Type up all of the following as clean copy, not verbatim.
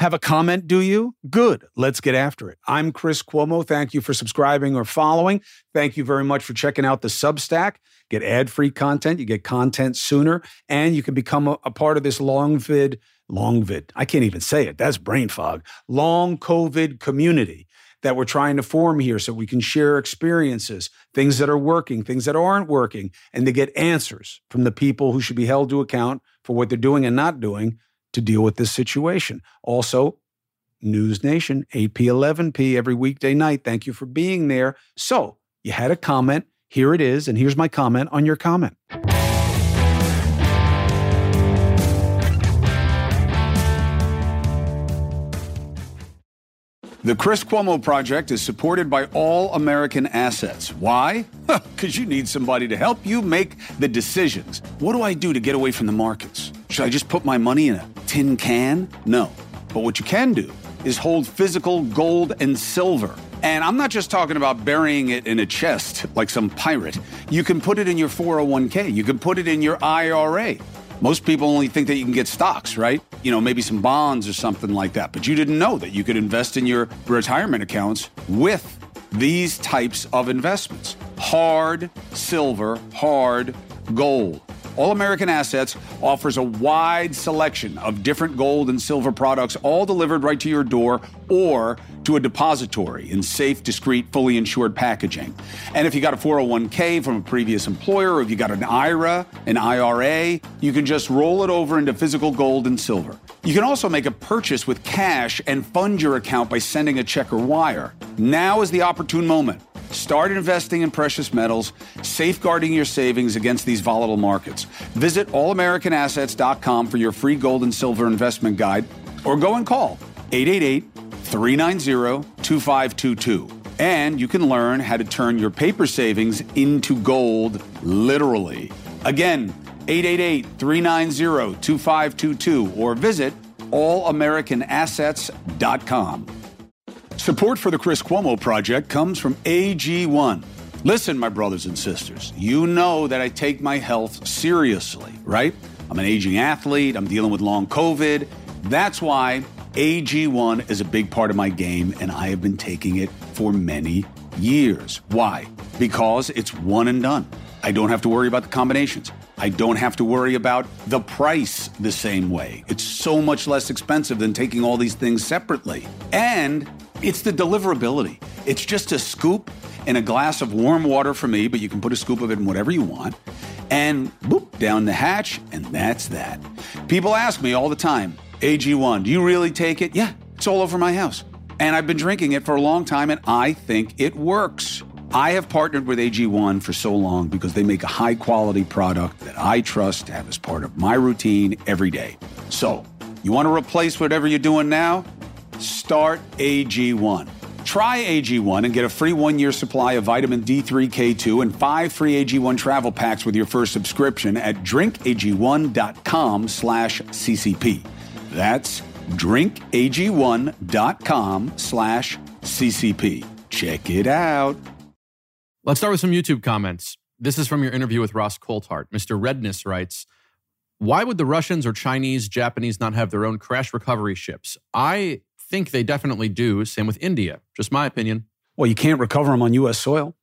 Have a comment, do you? Good. Let's get after it. I'm Chris Cuomo. Thank you for subscribing or following. Thank you very much for checking out the Substack. Get ad-free content. You get content sooner, and you can become a part of this long vid. I can't even say it. That's brain fog. Long COVID community that we're trying to form here so we can share experiences, things that are working, things that aren't working, and to get answers from the people who should be held to account for what they're doing and not doing to deal with this situation. Also, News Nation, 8p, 11p every weekday night. Thank you for being there. So you had a comment. Here it is. And here's my comment on your comment. The Chris Cuomo Project is supported by All American Assets. Why? Because you need somebody to help you make the decisions. What do I do to get away from the markets? Should I just put my money in a tin can? No. But what you can do is hold physical gold and silver. And I'm not just talking about burying it in a chest like some pirate. You can put it in your 401k. You can put it in your IRA. Most people only think that you can get stocks, right? You know, maybe some bonds or something like that. But you didn't know that you could invest in your retirement accounts with these types of investments. Hard silver, hard gold. All American Assets offers a wide selection of different gold and silver products, all delivered right to your door or to a depository in safe, discreet, fully insured packaging. And if you got a 401k from a previous employer, or if you got an IRA, an IRA, you can just roll it over into physical gold and silver. You can also make a purchase with cash and fund your account by sending a check or wire. Now is the opportune moment. Start investing in precious metals, safeguarding your savings against these volatile markets. Visit allamericanassets.com for your free gold and silver investment guide, or go and call 888-390-2522. And you can learn how to turn your paper savings into gold, literally. Again, 888-390-2522, or visit allamericanassets.com. Support for the Chris Cuomo Project comes from AG1. Listen, my brothers and sisters, you know that I take my health seriously, right? I'm an aging athlete. I'm dealing with long COVID. That's why AG1 is a big part of my game, and I have been taking it for many years. Why? Because it's one and done. I don't have to worry about the combinations. I don't have to worry about the price the same way. It's so much less expensive than taking all these things separately. And it's the deliverability. It's just a scoop in a glass of warm water for me, but you can put a scoop of it in whatever you want. And boop, down the hatch, and that's that. People ask me all the time, AG1, do you really take it? Yeah, it's all over my house. And I've been drinking it for a long time, and I think it works. I have partnered with AG1 for so long because they make a high-quality product that I trust to have as part of my routine every day. So, you want to replace whatever you're doing now? Start AG1. Try AG1 and get a free 1-year supply of vitamin D3, K2, and 5 free AG1 travel packs with your first subscription at drinkag1.com/CCP. That's drinkag1.com/CCP. Check it out. Let's start with some YouTube comments. This is from your interview with Ross Coulthart. Mr. Redness writes, why would the Russians or Chinese, Japanese not have their own crash recovery ships? I think they definitely do. Same with India. Just my opinion. Well, you can't recover them on U.S. soil.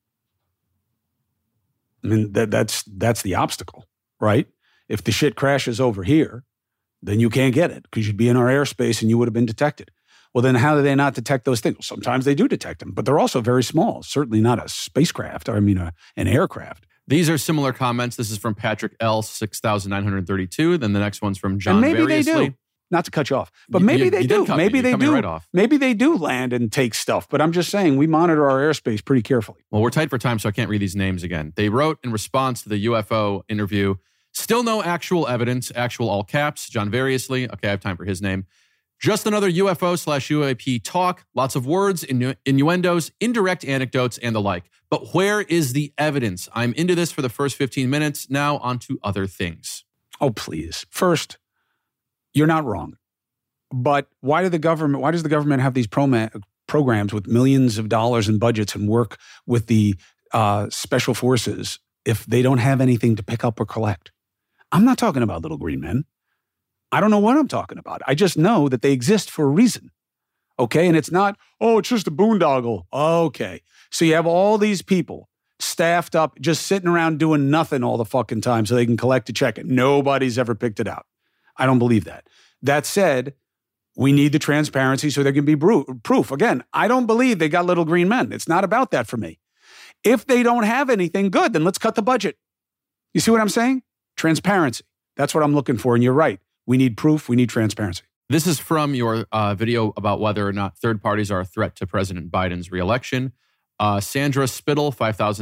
I mean, that's the obstacle, right? If the shit crashes over here, then you can't get it because you'd be in our airspace and you would have been detected. Well, then how do they not detect those things? Sometimes they do detect them, but they're also very small. Certainly not a spacecraft, an aircraft. These are similar comments. This is from Patrick L. 6,932. Then the next one's from John and maybe Variously. They do. Not to cut you off, but maybe they do. Maybe they do. Right off. Maybe they do land and take stuff. But I'm just saying we monitor our airspace pretty carefully. Well, we're tight for time, so I can't read these names again. They wrote in response to the UFO interview, still no actual evidence, actual all caps, John Variously. Okay, I have time for his name. Just another UFO/UAP talk, lots of words, innuendos, indirect anecdotes, and the like. But where is the evidence? I'm into this for the first 15 minutes. Now on to other things. Oh, please. First, you're not wrong. But why does the government have these programs with millions of dollars in budgets and work with the special forces if they don't have anything to pick up or collect? I'm not talking about little green men. I don't know what I'm talking about. I just know that they exist for a reason. Okay. And it's not, oh, it's just a boondoggle. Okay. So you have all these people staffed up, just sitting around doing nothing all the fucking time so they can collect a check. And nobody's ever picked it out. I don't believe that. That said, we need the transparency so there can be proof. Again, I don't believe they got little green men. It's not about that for me. If they don't have anything, good, then let's cut the budget. You see what I'm saying? Transparency. That's what I'm looking for. And you're right. We need proof. We need transparency. This is from your video about whether or not third parties are a threat to President Biden's reelection. Sandra Spittle,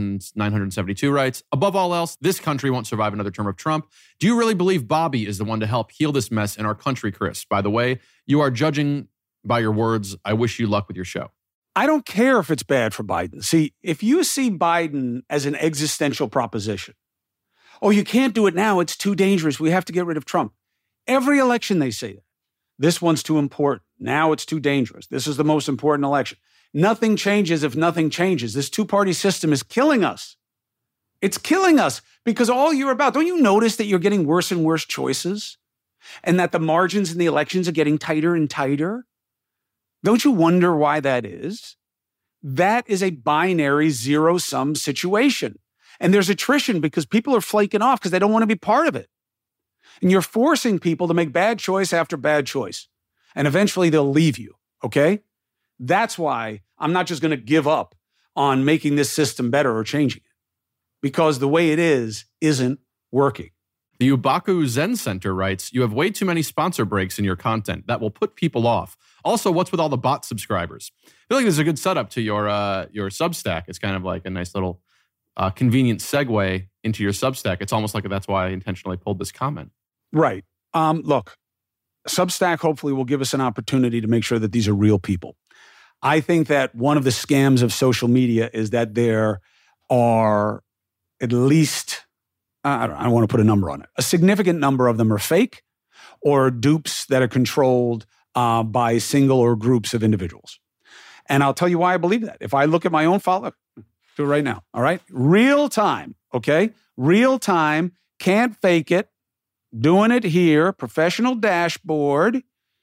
5,972 writes, above all else, this country won't survive another term of Trump. Do you really believe Bobby is the one to help heal this mess in our country, Chris? By the way, you are judging by your words. I wish you luck with your show. I don't care if it's bad for Biden. See, if you see Biden as an existential proposition, oh, you can't do it now. It's too dangerous. We have to get rid of Trump. Every election they say that. This one's too important. Now it's too dangerous. This is the most important election. Nothing changes if nothing changes. This two-party system is killing us. It's killing us because all you're about, don't you notice that you're getting worse and worse choices and that the margins in the elections are getting tighter and tighter? Don't you wonder why that is? That is a binary zero-sum situation. And there's attrition because people are flaking off because they don't want to be part of it. And you're forcing people to make bad choice after bad choice. And eventually they'll leave you, okay? That's why I'm not just going to give up on making this system better or changing it. Because the way it is isn't working. The Ubaku Zen Center writes, you have way too many sponsor breaks in your content. That will put people off. Also, what's with all the bot subscribers? I feel like this is a good setup to your Substack. It's kind of like a nice little convenient segue into your Substack. It's almost like that's why I intentionally pulled this comment. Right. Look, Substack hopefully will give us an opportunity to make sure that these are real people. I think that one of the scams of social media is that there are at least, I don't want to put a number on it, a significant number of them are fake or dupes that are controlled by single or groups of individuals. And I'll tell you why I believe that. If I look at my own follow, do it right now, all right? Real time, okay? Real time, can't fake it, doing it here, professional dashboard,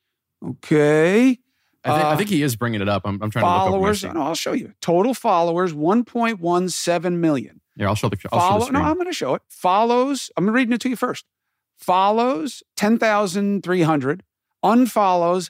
okay? I think he is bringing it up. I'm trying followers, to look over. No, I'll show you. Total followers, 1.17 million. Yeah, I'll show the screen. No, I'm going to show it. Follows, I'm reading it to you first. Follows, 10,300. Unfollows,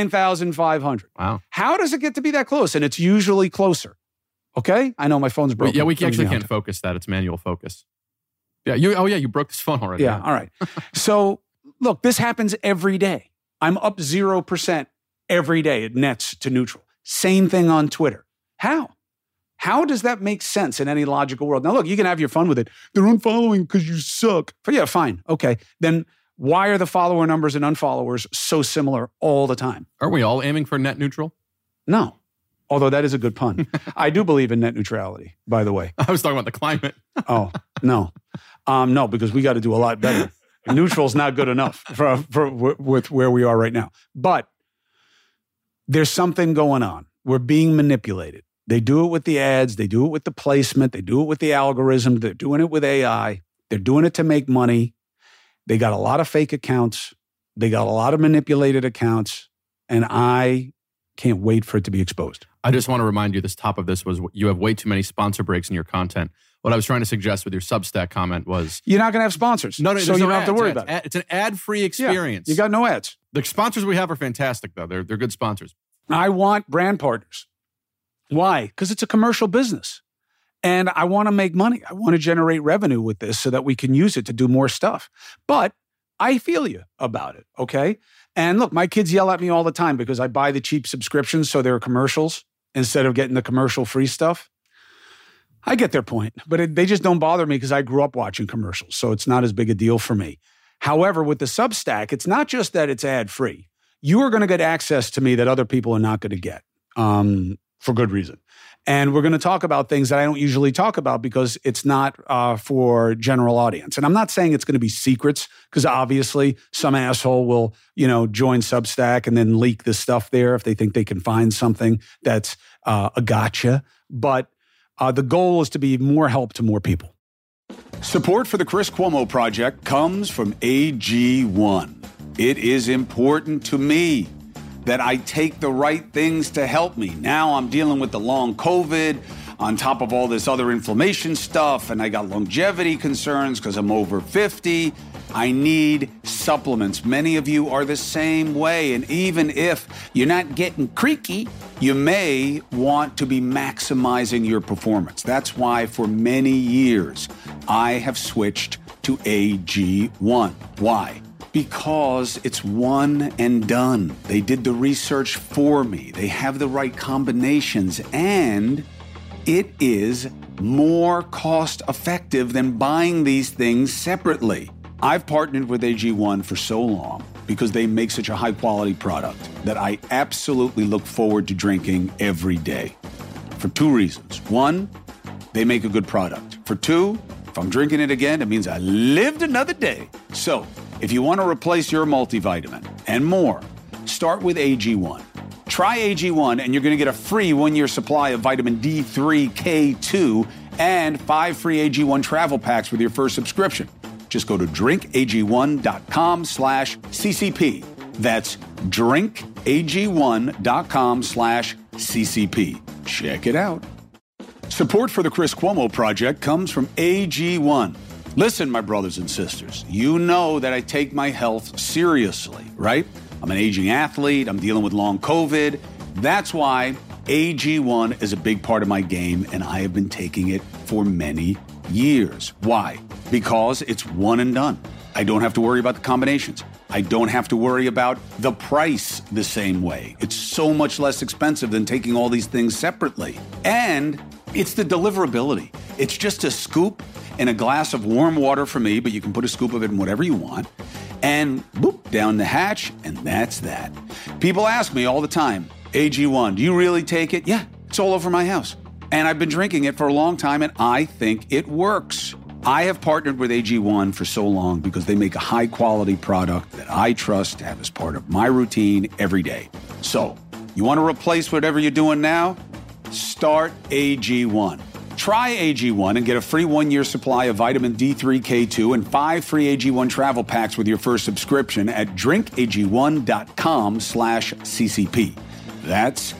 9,500. Wow. How does it get to be that close? And it's usually closer. Okay? I know my phone's broken. Yeah, we actually can't focus that. It's manual focus. Yeah, you broke this phone already. Yeah, all right. So, look, this happens every day. I'm up 0% every day. It nets to neutral. Same thing on Twitter. How? How does that make sense in any logical world? Now, look, you can have your fun with it. They're unfollowing because you suck. But yeah, fine. Okay. Then why are the follower numbers and unfollowers so similar all the time? Aren't we all aiming for net neutral? No. Although that is a good pun. I do believe in net neutrality, by the way. I was talking about the climate. Oh, no. No, because we got to do a lot better. Neutral's not good enough with where we are right now. But there's something going on. We're being manipulated. They do it with the ads. They do it with the placement. They do it with the algorithm. They're doing it with AI. They're doing it to make money. They got a lot of fake accounts. They got a lot of manipulated accounts. And I can't wait for it to be exposed. I just want to remind you, this top of this was you have way too many sponsor breaks in your content. What I was trying to suggest with your Substack comment was... You're not going to have sponsors. No, so you don't have to worry about it. It's an ad-free experience. Yeah, you got no ads. The sponsors we have are fantastic, though. They're good sponsors. I want brand partners. Why? Because it's a commercial business. And I want to make money. I want to generate revenue with this so that we can use it to do more stuff. But I feel you about it, okay? And look, my kids yell at me all the time because I buy the cheap subscriptions so they're commercials instead of getting the commercial-free stuff. I get their point, but they just don't bother me because I grew up watching commercials, so it's not as big a deal for me. However, with the Substack, it's not just that it's ad-free. You are going to get access to me that other people are not going to get for good reason. And we're going to talk about things that I don't usually talk about because it's not for general audience. And I'm not saying it's going to be secrets because obviously some asshole will, join Substack and then leak the stuff there if they think they can find something that's a gotcha. But the goal is to be more help to more people. Support for the Chris Cuomo Project comes from AG1. It is important to me that I take the right things to help me. Now I'm dealing with the long COVID on top of all this other inflammation stuff, and I got longevity concerns because I'm over 50. I need supplements. Many of you are the same way, and even if you're not getting creaky, you may want to be maximizing your performance. That's why for many years, I have switched to AG1. Why? Because it's one and done. They did the research for me. They have the right combinations, and it is more cost effective than buying these things separately. I've partnered with AG1 for so long because they make such a high quality product that I absolutely look forward to drinking every day. For two reasons. One, they make a good product. For two, if I'm drinking it again, it means I lived another day. So, if you want to replace your multivitamin and more, start with AG1. Try AG1 and you're going to get a free 1-year supply of vitamin D3, K2, and 5 free AG1 travel packs with your first subscription. Just go to drinkag1.com/CCP. That's drinkag1.com/CCP. Check it out. Support for the Chris Cuomo Project comes from AG1. Listen, my brothers and sisters, you know that I take my health seriously, right? I'm an aging athlete. I'm dealing with long COVID. That's why AG1 is a big part of my game, and I have been taking it for many years. Why? Because it's one and done. I don't have to worry about the combinations. I don't have to worry about the price the same way. It's so much less expensive than taking all these things separately. And it's the deliverability. It's just a scoop in a glass of warm water for me, but you can put a scoop of it in whatever you want. And boop, down the hatch, and that's that. People ask me all the time, AG1, do you really take it? Yeah, it's all over my house. And I've been drinking it for a long time, and I think it works. I have partnered with AG1 for so long because they make a high-quality product that I trust to have as part of my routine every day. So, you want to replace whatever you're doing now? Start AG1. Try AG1 and get a free 1-year supply of vitamin D3, K2, and 5 free AG1 travel packs with your first subscription at drinkag1.com/CCP. That's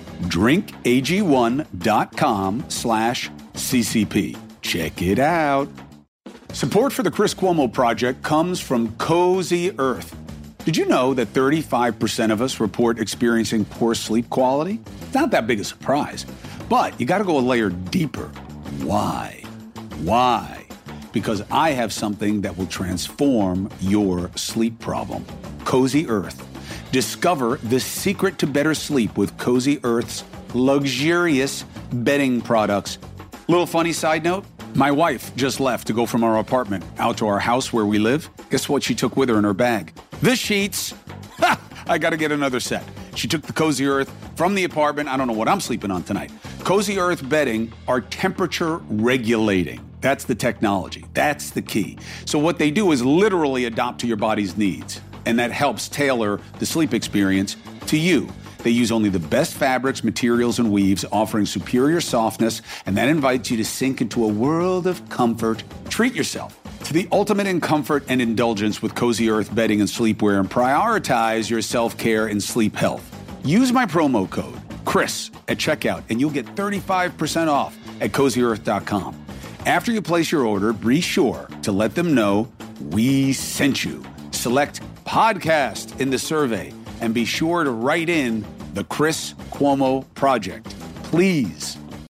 drinkag1.com/CCP. Check it out. Support for the Chris Cuomo Project comes from Cozy Earth. Did you know that 35% of us report experiencing poor sleep quality? It's not that big a surprise, but you got to go a layer deeper. Why? Why? Because I have something that will transform your sleep problem. Cozy Earth. Discover the secret to better sleep with Cozy Earth's luxurious bedding products. Little funny side note, my wife just left to go from our apartment out to our house where we live. Guess what she took with her in her bag? The sheets. Ha! I got to get another set. She took the Cozy Earth from the apartment. I don't know what I'm sleeping on tonight. Cozy Earth bedding are temperature regulating. That's the technology. That's the key. So what they do is literally adapt to your body's needs, and that helps tailor the sleep experience to you. They use only the best fabrics, materials, and weaves, offering superior softness, and that invites you to sink into a world of comfort. Treat yourself to the ultimate in comfort and indulgence with Cozy Earth bedding and sleepwear, and prioritize your self-care and sleep health. Use my promo code Chris at checkout, and you'll get 35% off at CozyEarth.com. After you place your order, be sure to let them know we sent you. Select podcast in the survey, and be sure to write in the Chris Cuomo Project. Please.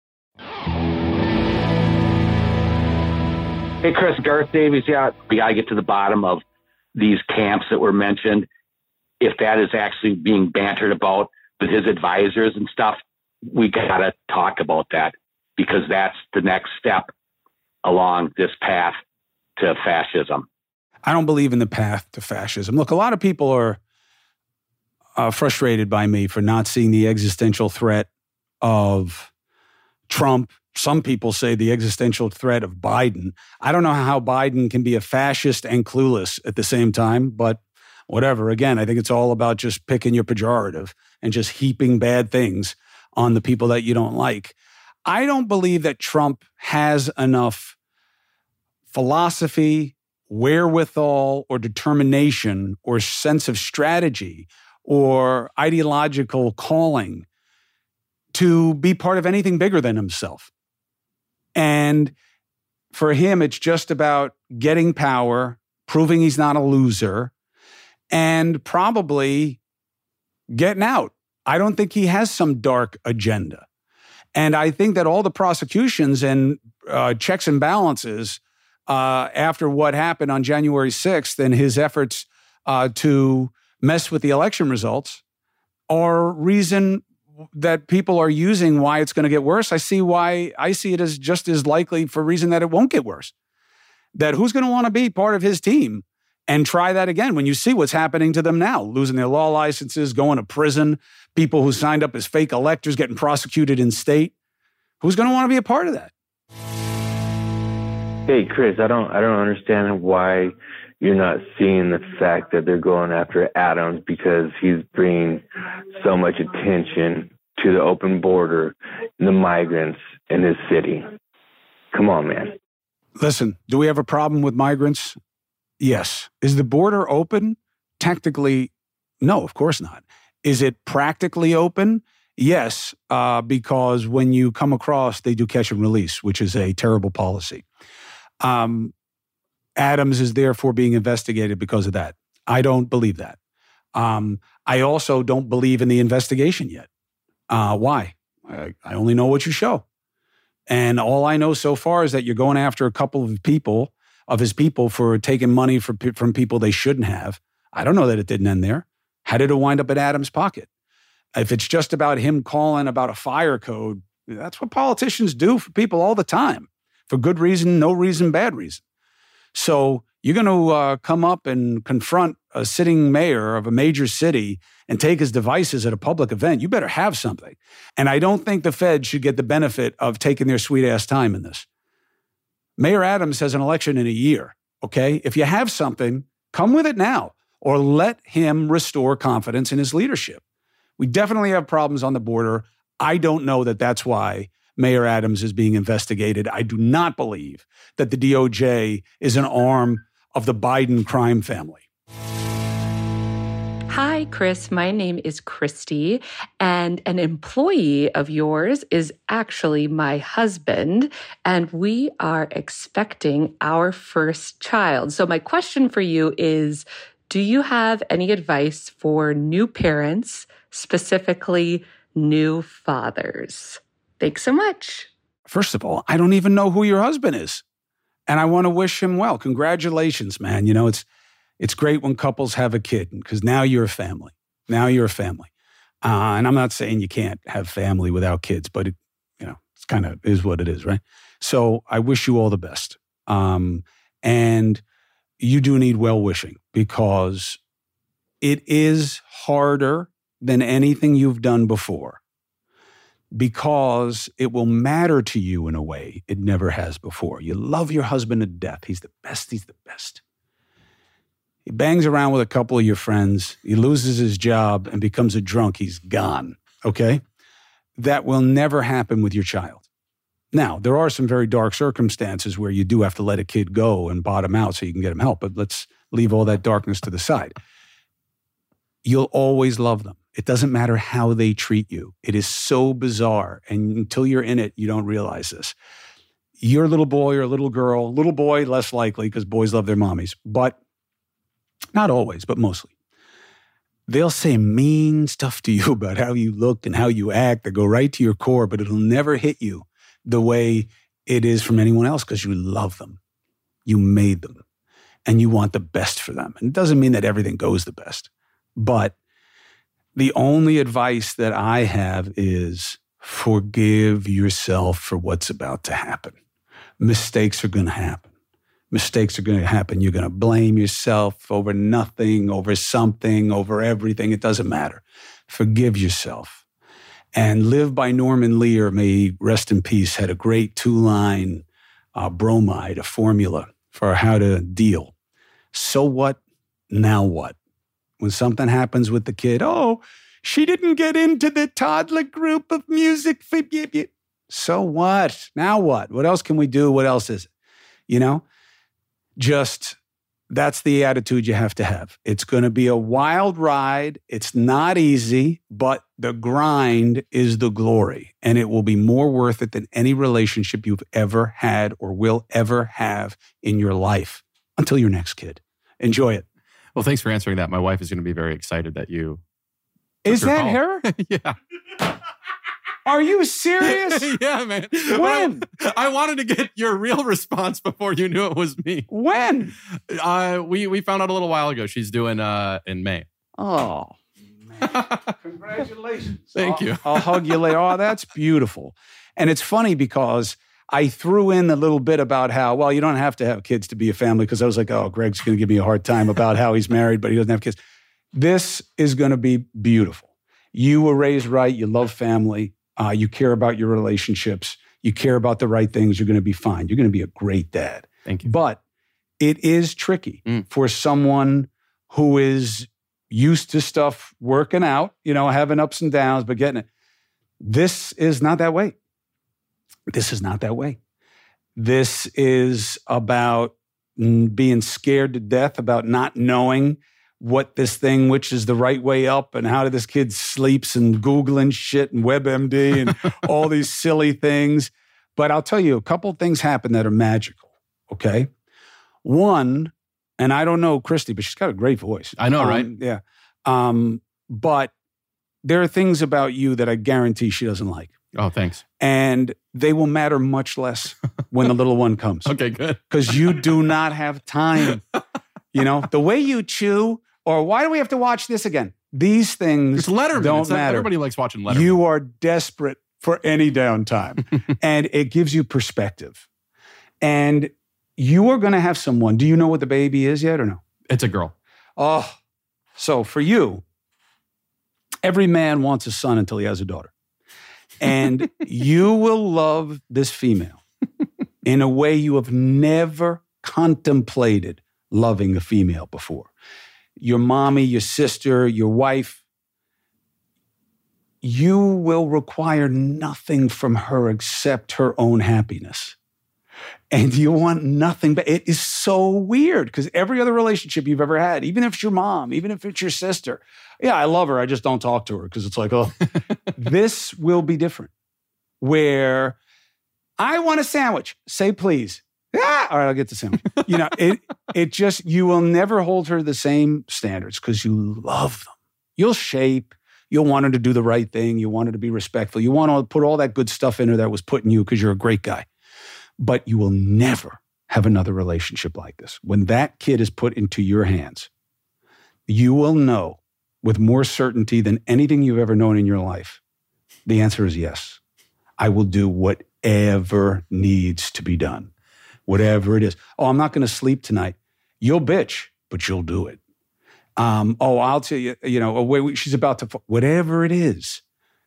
Hey, Chris, Garth Davies. Yeah, we got to get to the bottom of these camps that were mentioned. If that is actually being bantered about with his advisors and stuff, we got to talk about that, because that's the next step along this path to fascism. I don't believe in the path to fascism. Look, a lot of people are frustrated by me for not seeing the existential threat of Trump. Some people say the existential threat of Biden. I don't know how Biden can be a fascist and clueless at the same time, but whatever. Again, I think it's all about just picking your pejorative and just heaping bad things on the people that you don't like. I don't believe that Trump has enough philosophy, wherewithal or determination or sense of strategy or ideological calling to be part of anything bigger than himself. And for him, it's just about getting power, proving he's not a loser, and probably getting out. I don't think he has some dark agenda. And I think that all the prosecutions and checks and balances after what happened on January 6th and his efforts to mess with the election results are reason that people are using why it's going to get worse. I see it as just as likely for reason that it won't get worse. That who's going to want to be part of his team and try that again when you see what's happening to them now, losing their law licenses, going to prison, people who signed up as fake electors getting prosecuted in state. Who's going to want to be a part of that? Hey, Chris, I don't understand why you're not seeing the fact that they're going after Adams, because he's bringing so much attention to the open border and the migrants in his city. Come on, man. Listen, do we have a problem with migrants? Yes. Is the border open? Technically, no, of course not. Is it practically open? Yes, because when you come across, they do catch and release, which is a terrible policy. Adams is therefore being investigated because of that. I don't believe that. I also don't believe in the investigation yet. Why? I only know what you show. And all I know so far is that you're going after a couple of his people for taking money from people they shouldn't have. I don't know that it didn't end there. How did it wind up in Adams' pocket? If it's just about him calling about a fire code, that's what politicians do for people all the time. For good reason, no reason, bad reason. So you're going to come up and confront a sitting mayor of a major city and take his devices at a public event. You better have something. And I don't think the Fed should get the benefit of taking their sweet-ass time in this. Mayor Adams has an election in a year, okay? If you have something, come with it now, or let him restore confidence in his leadership. We definitely have problems on the border. I don't know that that's why Mayor Adams is being investigated. I do not believe that the DOJ is an arm of the Biden crime family. Hi, Chris. My name is Christy, and an employee of yours is actually my husband, and we are expecting our first child. So my question for you is, do you have any advice for new parents, specifically new fathers? Thanks so much. First of all, I don't even know who your husband is. And I want to wish him well. Congratulations, man. You know, it's great when couples have a kid because now you're a family. Now you're a family. And I'm not saying you can't have family without kids, but it's kind of is what it is, right? So I wish you all the best. And you do need well-wishing because it is harder than anything you've done before, because it will matter to you in a way it never has before. You love your husband to death. He's the best. He's the best. He bangs around with a couple of your friends. He loses his job and becomes a drunk. He's gone, okay? That will never happen with your child. Now, there are some very dark circumstances where you do have to let a kid go and bottom out so you can get him help, but let's leave all that darkness to the side. You'll always love them. It doesn't matter how they treat you. It is so bizarre. And until you're in it, you don't realize this. You're a little boy or a little girl, little boy, less likely because boys love their mommies, but not always, but mostly. They'll say mean stuff to you about how you look and how you act that go right to your core, but it'll never hit you the way it is from anyone else because you love them. You made them and you want the best for them. And it doesn't mean that everything goes the best, but the only advice that I have is forgive yourself for what's about to happen. Mistakes are going to happen. Mistakes are going to happen. You're going to blame yourself over nothing, over something, over everything. It doesn't matter. Forgive yourself. And Live by Norman Lear, may he rest in peace, had a great 2-line bromide, a formula for how to deal. So what? Now what? When something happens with the kid, oh, she didn't get into the toddler group of music. So what? Now what? What else can we do? What else is it? Just that's the attitude you have to have. It's going to be a wild ride. It's not easy, but the grind is the glory. And it will be more worth it than any relationship you've ever had or will ever have in your life until your next kid. Enjoy it. Well, thanks for answering that. My wife is going to be very excited that you... Is that her? Yeah. Are you serious? Yeah, man. When? I wanted to get your real response before you knew it was me. When? We found out a little while ago. She's doing in May. Oh, man. Congratulations. Thank you. I'll hug you later. Oh, that's beautiful. And it's funny because I threw in a little bit about how, well, you don't have to have kids to be a family, because I was like, oh, Greg's going to give me a hard time about how he's married, but he doesn't have kids. This is going to be beautiful. You were raised right. You love family. You care about your relationships. You care about the right things. You're going to be fine. You're going to be a great dad. Thank you. But it is tricky for someone who is used to stuff working out, having ups and downs, but getting it. This is not that way. This is not that way. This is about being scared to death, about not knowing what this thing, which is the right way up, and how this kid sleeps, and Googling shit and WebMD and all these silly things. But I'll tell you, a couple of things happen that are magical, okay? One, and I don't know Christy, but she's got a great voice. I know, right? Yeah. But there are things about you that I guarantee she doesn't like. Oh, thanks. And they will matter much less when the little one comes. Okay, good. Because you do not have time. The way you chew, or why do we have to watch this again? These things it's Letterman. don't matter. Everybody likes watching Letterman. You are desperate for any downtime. And it gives you perspective. And you are going to have someone. Do you know what the baby is yet or no? It's a girl. Oh, so for you, every man wants a son until he has a daughter. And you will love this female in a way you have never contemplated loving a female before. Your mommy, your sister, your wife, you will require nothing from her except her own happiness. And you want nothing, but it is so weird because every other relationship you've ever had, even if it's your mom, even if it's your sister, yeah, I love her, I just don't talk to her because it's like, oh, this will be different. Where I want a sandwich, say please. Ah, all right, I'll get the sandwich. It just, you will never hold her the same standards because you love them. You'll shape, you'll want her to do the right thing, you want her to be respectful, you want to put all that good stuff in her that was put in you because you're a great guy. But you will never have another relationship like this. When that kid is put into your hands, you will know with more certainty than anything you've ever known in your life, the answer is yes. I will do whatever needs to be done. Whatever it is. Oh, I'm not going to sleep tonight. You'll bitch, but you'll do it. I'll tell you, she's about to, whatever it is,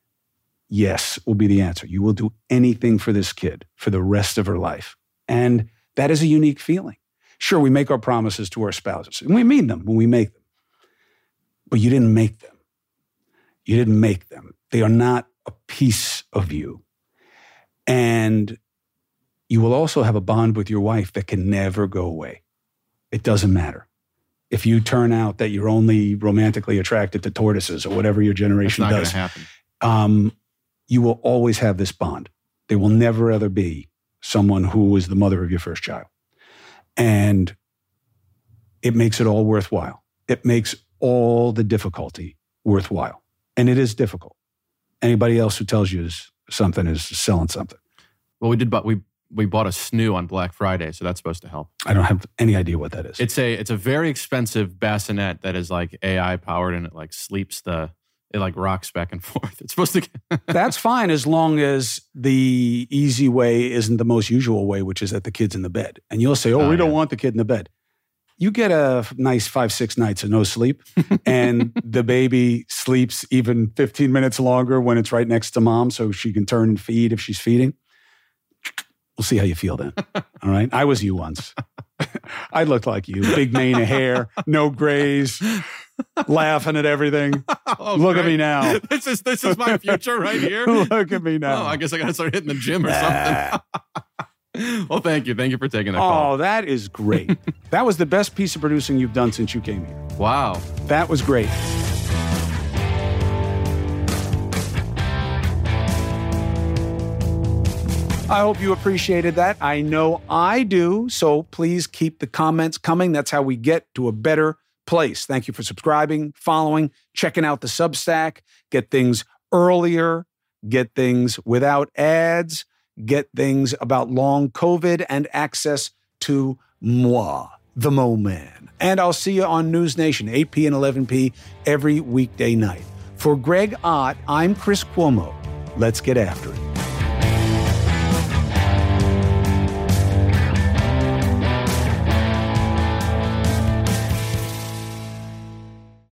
yes will be the answer. You will do anything for this kid for the rest of her life. And that is a unique feeling. Sure, we make our promises to our spouses, and we mean them when we make them. But you didn't make them. You didn't make them. They are not a piece of you. And you will also have a bond with your wife that can never go away. It doesn't matter. If you turn out that you're only romantically attracted to tortoises or whatever your generation does, happen. You will always have this bond. There will never ever be someone who is the mother of your first child. And it makes it all worthwhile. It makes all the difficulty worthwhile. And it is difficult. Anybody else who tells you something is selling something. Well, we bought a snoo on Black Friday, so that's supposed to help. I don't have any idea what that is. It's a very expensive bassinet that is like AI powered, and it like sleeps it like rocks back and forth. It's supposed to. That's fine as long as the easy way isn't the most usual way, which is that the kid's in the bed. And you'll say, we don't want the kid in the bed. You get a nice 5-6 nights of no sleep, and the baby sleeps even 15 minutes longer when it's right next to mom so she can turn and feed if she's feeding. We'll see how you feel then. All right? I was you once. I looked like you. Big mane of hair, no grays, laughing at everything. Look at me now. This is my future right here. Look at me now. Oh, I guess I got to start hitting the gym or something. Well, thank you. Thank you for taking that call. Oh, that is great. That was the best piece of producing you've done since you came here. Wow. That was great. I hope you appreciated that. I know I do. So please keep the comments coming. That's how we get to a better place. Thank you for subscribing, following, checking out the Substack. Get things earlier, get things without ads, get things about long COVID and access to moi, the Mo Man. And I'll see you on News Nation, 8p and 11p every weekday night. For Greg Ott, I'm Chris Cuomo. Let's get after it.